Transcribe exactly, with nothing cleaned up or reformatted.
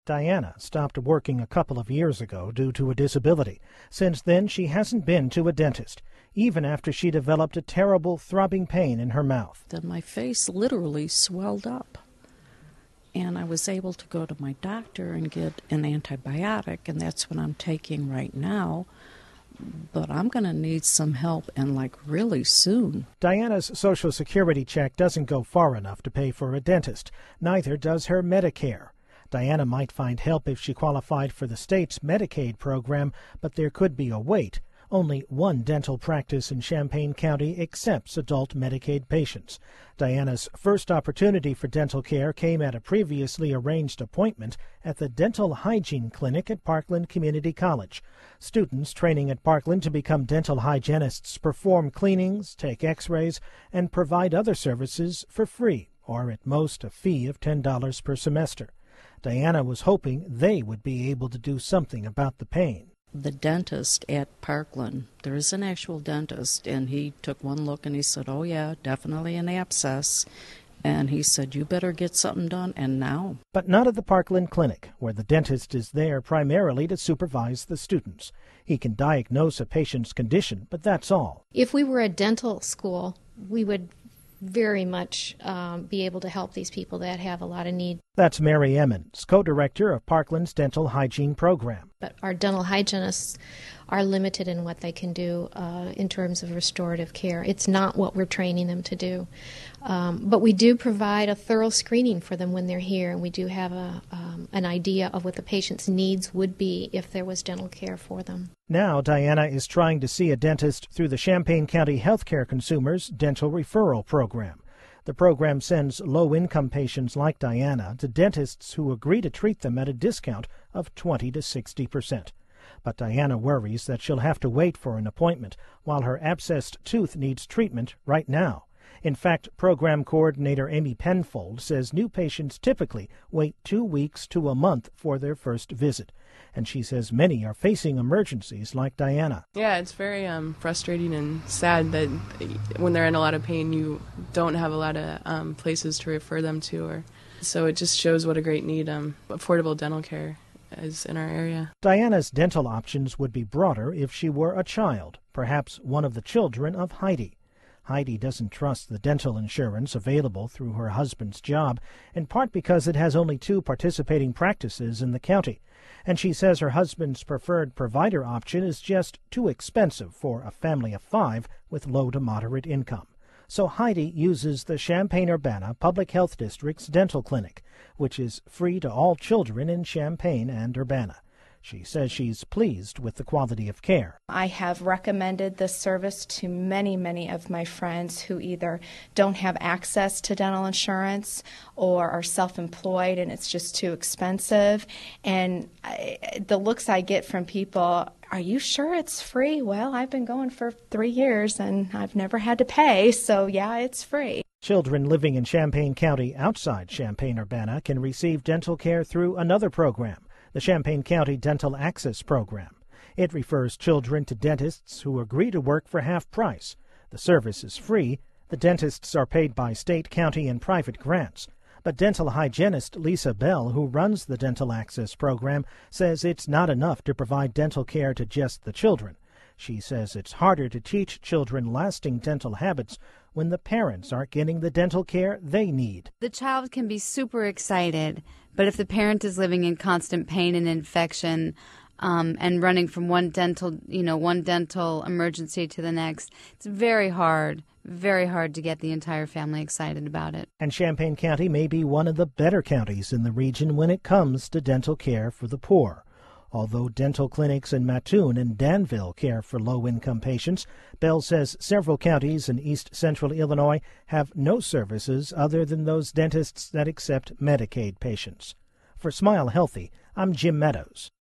Diana stopped working a couple of years ago due to a disability. Since then, she hasn't been to a dentist, even after she developed a terrible throbbing pain in her mouth. Then my face literally swelled up, and I was able to go to my doctor and get an antibiotic, and that's what I'm taking right now. But I'm going to need some help, and like really soon. Diana's Social Security check doesn't go far enough to pay for a dentist. Neither does her Medicare. Diana might find help if she qualified for the state's Medicaid program, but there could be a wait. Only one dental practice in Champaign County accepts adult Medicaid patients. Diana's first opportunity for dental care came at a previously arranged appointment at the Dental Hygiene Clinic at Parkland Community College. Students training at Parkland to become dental hygienists perform cleanings, take x-rays, and provide other services for free, or at most a fee of ten dollars per semester. Diana was hoping they would be able to do something about the pain. The dentist at Parkland, there is an actual dentist, and he took one look and he said, oh yeah, definitely an abscess. And he said, you better get something done, and now. But not at the Parkland Clinic, where the dentist is there primarily to supervise the students. He can diagnose a patient's condition, but that's all. If we were a dental school, we would very much um, be able to help these people that have a lot of need. That's Mary Emmons, co-director of Parkland's Dental Hygiene Program. But our dental hygienists are limited in what they can do uh, in terms of restorative care. It's not what we're training them to do. Um, but we do provide a thorough screening for them when they're here, and we do have a, um, an idea of what the patient's needs would be if there was dental care for them. Now Diana is trying to see a dentist through the Champaign County Healthcare Consumers Dental Referral Program. The program sends low-income patients like Diana to dentists who agree to treat them at a discount of twenty to sixty percent. But Diana worries that she'll have to wait for an appointment while her abscessed tooth needs treatment right now. In fact, program coordinator Amy Penfold says new patients typically wait two weeks to a month for their first visit. And she says many are facing emergencies like Diana. Yeah, it's very um, frustrating and sad that when they're in a lot of pain, you don't have a lot of um, places to refer them to. Or so it just shows what a great need um, affordable dental care is in our area. Diana's dental options would be broader if she were a child, perhaps one of the children of Heidi. Heidi doesn't trust the dental insurance available through her husband's job, in part because it has only two participating practices in the county. And she says her husband's preferred provider option is just too expensive for a family of five with low to moderate income. So Heidi uses the Champaign-Urbana Public Health District's dental clinic, which is free to all children in Champaign and Urbana. She says she's pleased with the quality of care. I have recommended this service to many, many of my friends who either don't have access to dental insurance or are self-employed and it's just too expensive. And I, the looks I get from people, are you sure it's free? Well, I've been going for three years and I've never had to pay, so yeah, it's free. Children living in Champaign County outside Champaign-Urbana can receive dental care through another program, the Champaign County Dental Access Program. It refers children to dentists who agree to work for half price. The service is free. The dentists are paid by state, county, and private grants. But dental hygienist Lisa Bell, who runs the Dental Access Program, says it's not enough to provide dental care to just the children. She says it's harder to teach children lasting dental habits when the parents aren't getting the dental care they need. The child can be super excited, but if the parent is living in constant pain and infection um, and running from one dental, you know, one dental emergency to the next, it's very hard, very hard to get the entire family excited about it. And Champaign County may be one of the better counties in the region when it comes to dental care for the poor. Although dental clinics in Mattoon and Danville care for low-income patients, Bell says several counties in east central Illinois have no services other than those dentists that accept Medicaid patients. For Smile Healthy, I'm Jim Meadows.